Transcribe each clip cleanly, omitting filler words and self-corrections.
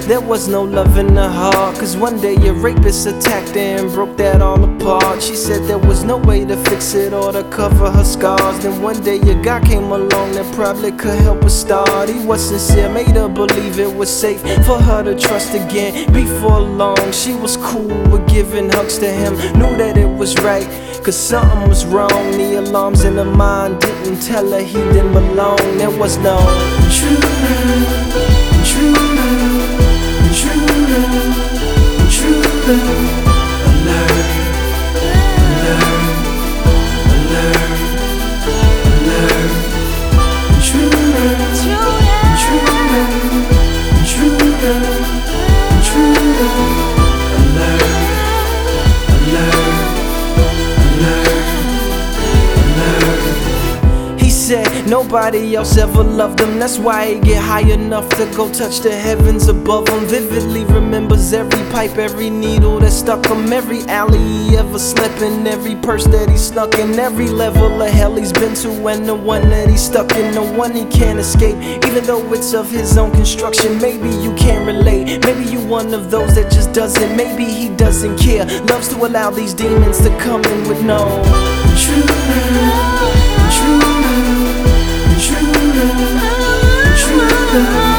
there was no love in her heart. Cause one day a rapist attacked her and broke that all apart. She said there was no way to fix it or to cover her scars. Then one day a guy came along that probably could help her start. He was sincere, made her believe it was safe for her to trust again. Before long, she was cool with giving hugs to him. Knew that it was right, cause something was wrong. The alarms in her mind didn't tell her he didn't belong. There was no true love, true love, true love, true love. Alert, alert, alert, alert. True love, true love, true love, true love. Alert, alert, alert, alert. He said nobody else ever loved him. That's why he get high enough to go touch the heavens above him. Vividly remembers every pipe, every needle that stuck him, every alley he ever slept in, every purse that he snuck in, every level of hell he's been to, and the one that he's stuck in, the one he can't escape. Even though it's of his own construction, maybe you can't relate. Maybe you one of those that just doesn't. Maybe he doesn't care, loves to allow these demons to come in with no true love, true love, true love, true love.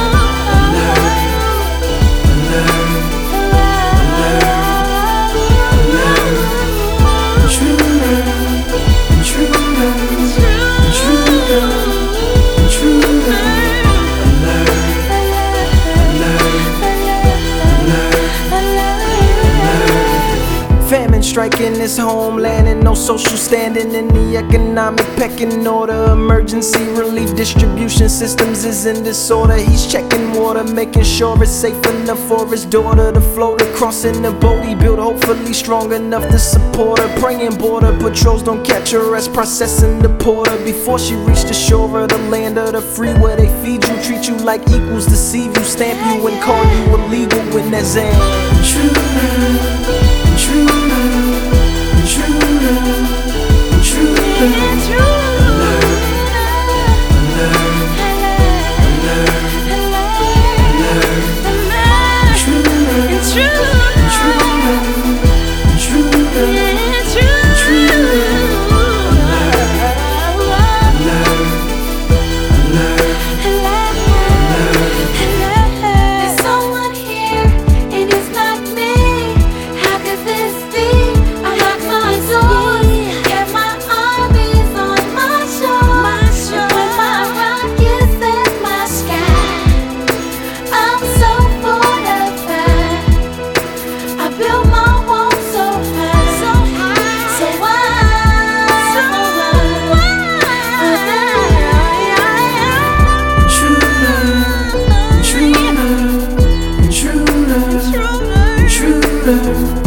Famine striking his homeland and no social standing in the economic pecking order. Emergency relief distribution systems is in disorder. He's checking water, making sure it's safe enough for his daughter to float across in the boat he built, hopefully strong enough to support her. Praying border patrols don't catch her as processing the porter before she reached the shore of the land of the free, where they feed you, treat you like equals, deceive you, stamp you, and call you illegal when there's an true love, true love, true love, true love. True love.